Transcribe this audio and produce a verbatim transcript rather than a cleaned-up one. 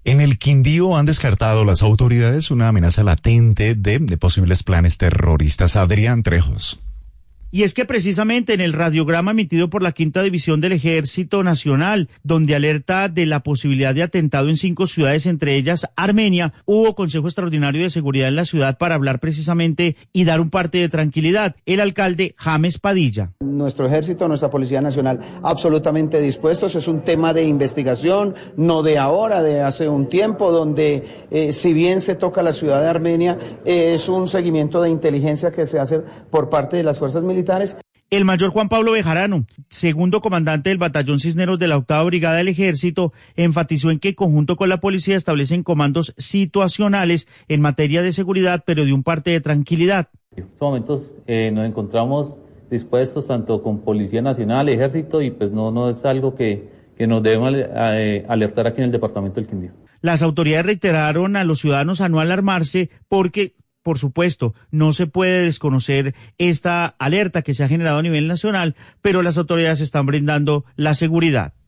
En el Quindío han descartado las autoridades una amenaza latente de, de posibles planes terroristas. Adrián Trejos. Y es que precisamente en el radiograma emitido por la Quinta División del Ejército Nacional, donde alerta de la posibilidad de atentado en cinco ciudades, entre ellas Armenia, hubo Consejo Extraordinario de Seguridad en la ciudad para hablar precisamente y dar un parte de tranquilidad. El alcalde James Padilla. Nuestro ejército, nuestra Policía Nacional, absolutamente dispuestos. Es un tema de investigación, no de ahora, de hace un tiempo, donde eh, si bien se toca la ciudad de Armenia, eh, es un seguimiento de inteligencia que se hace por parte de las fuerzas militares. El mayor Juan Pablo Bejarano, segundo comandante del batallón Cisneros de la octava Brigada del Ejército, enfatizó en que conjunto con la policía establecen comandos situacionales en materia de seguridad, pero de un parte de tranquilidad. En estos momentos eh, nos encontramos dispuestos tanto con Policía Nacional, Ejército, y pues no, no es algo que, que nos debemos eh, alertar aquí en el departamento del Quindío. Las autoridades reiteraron a los ciudadanos a no alarmarse porque, por supuesto, no se puede desconocer esta alerta que se ha generado a nivel nacional, pero las autoridades están brindando la seguridad.